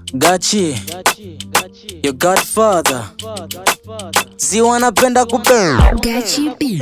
Gachi, your godfather. Si wanapenda kupenda Gachi B.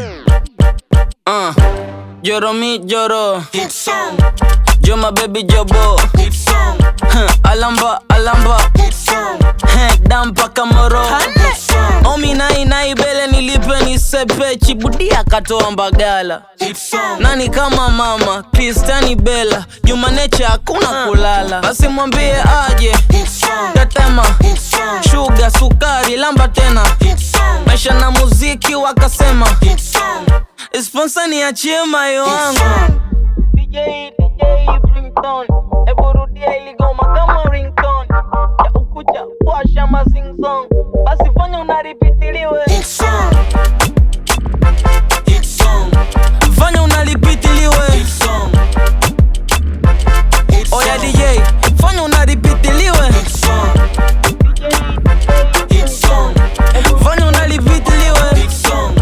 Joro mi joro, Hit song, jo my baby jobo. hit song, Alamba, alamba, hit song, dampa kamoro. hit song, Omi nai bele nilipe nisepe. Chibudia katoa mbagala. hit song, Nani kama mama, Kristani Bella. Juma Nature hakuna kulala. Basi mwambie aje, hit song, tetema, hit song, sugar, sukari, lamba tena. hit song, Maisha na muziki wakasema, hit song, sponsor niachie mayo hit wangu. song, DJ ringtone, ebu rudia iligoma kama ringtone. Ya ukucha, washa mazing song. Basi fanya unaripitiliwe. hit song, hit song, Fanya unaripitiliwe. hit song, hit Oya song, DJ, fanya unaripitiliwe. hit song, hit song, Fanya unaripitiliwe. hit song,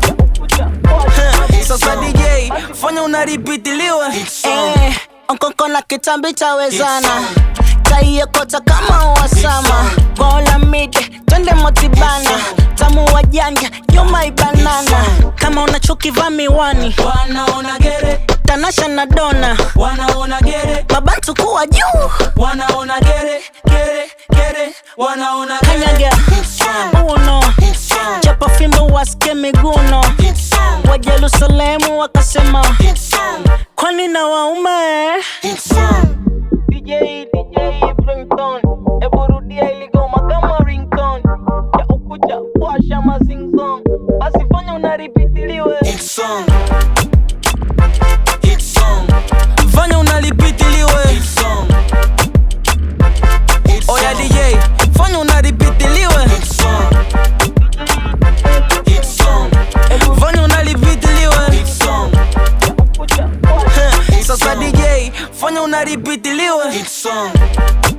Sasa DJ, fanya unaripitiliwe. hit song, Onkoko na kitambi chawezana Taiye kota kama wasama Gola mide, twende motibana Tamu wa janja, you my banana Kama unachukiva miwani Wanaona gere, Tanasha na dona wanaona gere, Mabantu kuwa juu wanaona gere, wanaona gere. Kanyaga, uno hit song, Chapa fimbo wasike miguno hit song, Wa Jerusalemu wakasema hit song, Kwani na waume hit song, DJ ringtone, ebu rudia iligoma kama ringtone. Ya ukucha, washa mazing song. Basi fanya unaripitiliwe. hit song, hit song, Fanya unaripitiliwe. hit song, hit Oya song, DJ, fanya unaripitiliwe. hit song, hit song, Fanya unaripitiliwe. hit song, Sasa DJ, fanya unaripitiliwe. hit song.